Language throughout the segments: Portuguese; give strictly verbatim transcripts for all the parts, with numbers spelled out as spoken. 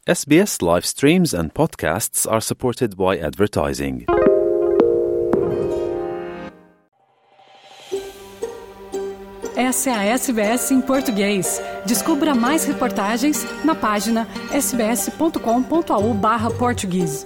S B S live streams and podcasts are supported by advertising. Essa é a S B S em português. Descubra mais reportagens na página sbs.com.au barra português.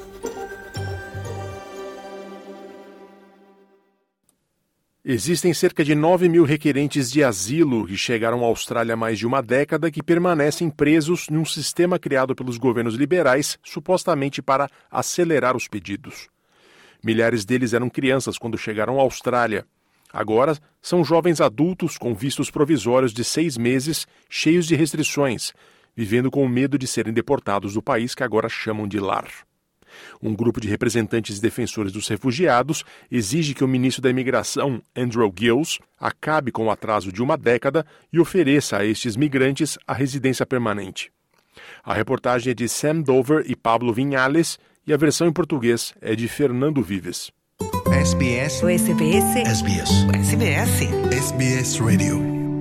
Existem cerca de nove mil requerentes de asilo que chegaram à Austrália há mais de uma década que permanecem presos num sistema criado pelos governos liberais, supostamente para acelerar os pedidos. Milhares deles eram crianças quando chegaram à Austrália. Agora, são jovens adultos com vistos provisórios de seis meses, cheios de restrições, vivendo com medo de serem deportados do país que agora chamam de lar. Um grupo de representantes e defensores dos refugiados exige que o ministro da Imigração, Andrew Gills, acabe com o atraso de uma década e ofereça a estes migrantes a residência permanente. A reportagem é de Sam Dover e Pablo Vinhales e a versão em português é de Fernando Vives. S B S. O S B S. S B S. O S B S. S B S Radio.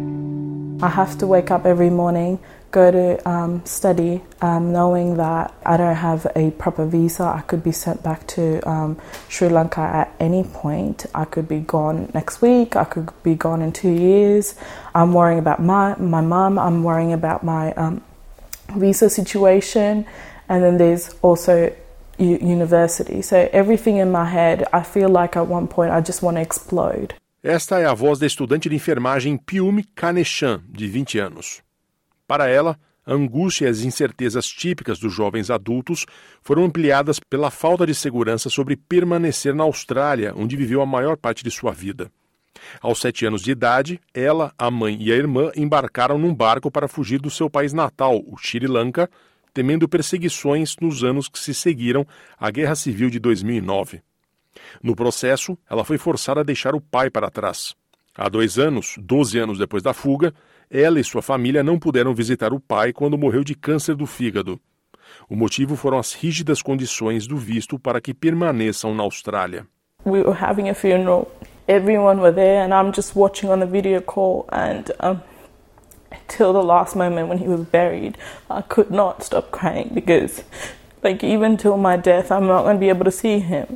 I have to wake up every morning, go to um, study, um, knowing that I don't have a proper visa. I could be sent back to um, Sri Lanka at any point. I could be gone next week. I could be gone in two years. I'm worrying about my my mum. I'm worrying about my um, visa situation, and then there's also u- university. So everything in my head, I feel like at one point I just want to explode. Esta é a voz da estudante de enfermagem Piumi Kanechan, de vinte anos. Para ela, a angústia e as incertezas típicas dos jovens adultos foram ampliadas pela falta de segurança sobre permanecer na Austrália, onde viveu a maior parte de sua vida. Aos sete anos de idade, ela, a mãe e a irmã embarcaram num barco para fugir do seu país natal, o Sri Lanka, temendo perseguições nos anos que se seguiram à Guerra Civil de dois mil e nove. No processo, ela foi forçada a deixar o pai para trás. Há dois anos, doze anos depois da fuga, ela e sua família não puderam visitar o pai quando morreu de câncer do fígado. O motivo foram as rígidas condições do visto para que permaneçam na Austrália. We were having a funeral. Everyone were there and I'm just watching on the video call and um, until the last moment when he was buried, I could not stop crying because like even till my death I'm not going to be able to see him.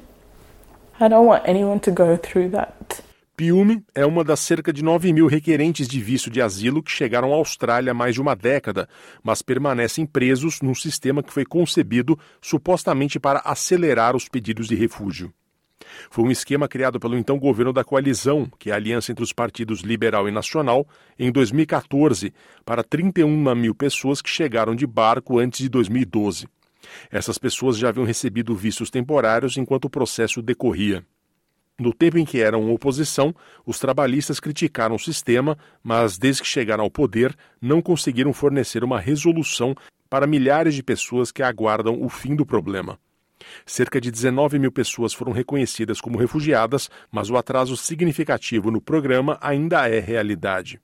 I don't want anyone to go through that. Piumi é uma das cerca de nove mil requerentes de visto de asilo que chegaram à Austrália há mais de uma década, mas permanecem presos num sistema que foi concebido supostamente para acelerar os pedidos de refúgio. Foi um esquema criado pelo então governo da coalizão, que é a aliança entre os partidos Liberal e Nacional, em dois mil e catorze, para trinta e uma mil pessoas que chegaram de barco antes de dois mil e doze. Essas pessoas já haviam recebido vistos temporários enquanto o processo decorria. No tempo em que eram oposição, os trabalhistas criticaram o sistema, mas desde que chegaram ao poder, não conseguiram fornecer uma resolução para milhares de pessoas que aguardam o fim do problema. Cerca de dezenove mil pessoas foram reconhecidas como refugiadas, mas o atraso significativo no programa ainda é realidade.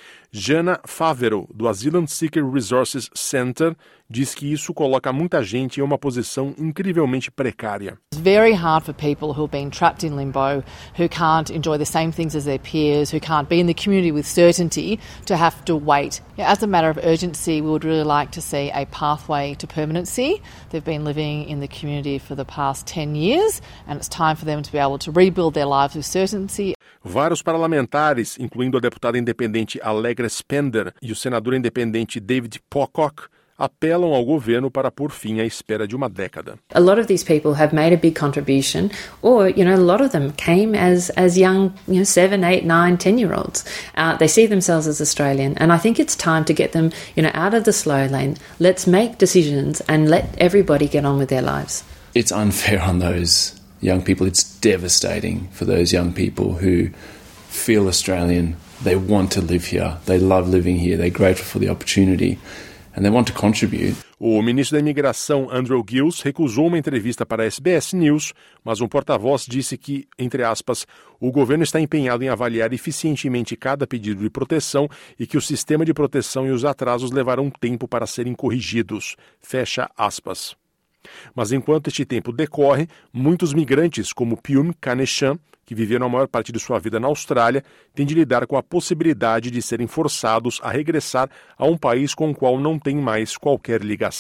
Jana Favero, do Asylum Seeker Resources Center, diz que isso coloca muita gente em uma posição incrivelmente precária. It's very hard for people who have been trapped in limbo, who can't enjoy the same things as their peers, who can't be in the community with certainty, to have to wait. As a matter of urgency, we would really like to see a pathway to permanency. They've been living in the community for the past ten years, and it's time for them to be able to rebuild their lives with certainty. Vários parlamentares, incluindo a deputada independente Allegra Spender e o senador independente David Pocock, apelam ao governo para pôr fim à espera de uma década. A lot of these people have made a big contribution, or, you know, a lot of them came as, as young, you know, seven, eight, nine, ten-year-olds. Uh, they see themselves as Australian, and I think it's time to get them, you know, out of the slow lane. Let's make decisions and let everybody get on with their lives. It's unfair on those young people. It's devastating for those young people who feel Australian. They want to live here. They love living here. They're grateful for the opportunity. And they want to contribute. O ministro da Imigração, Andrew Gills, recusou uma entrevista para a S B S News, mas um porta-voz disse que, entre aspas, o governo está empenhado em avaliar eficientemente cada pedido de proteção e que o sistema de proteção e os atrasos levarão tempo para serem corrigidos. Fecha aspas. Mas enquanto este tempo decorre, muitos migrantes, como Piumi Kanechan, que viveram a maior parte de sua vida na Austrália, têm de lidar com a possibilidade de serem forçados a regressar a um país com o qual não têm mais qualquer ligação.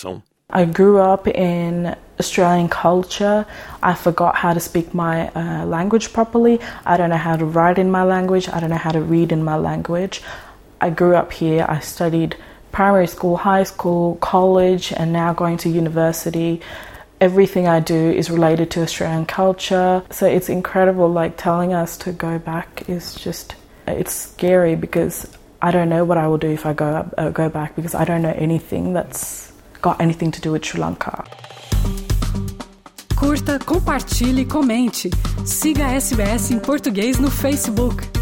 I grew up in Australian culture. I forgot how to speak my uh, language properly. I don't know how to write in my language. I don't know how to read in my language. I grew up here. I studied primary school, high school, college, and now going to university. Everything I do is related to Australian culture. So it's incredible, like telling us to go back is just, it's scary because I don't know what I will do if I go, up, uh, go back because I don't know anything that's got anything to do with Sri Lanka. Curta, compartilhe, comente. Siga a S B S em português no Facebook.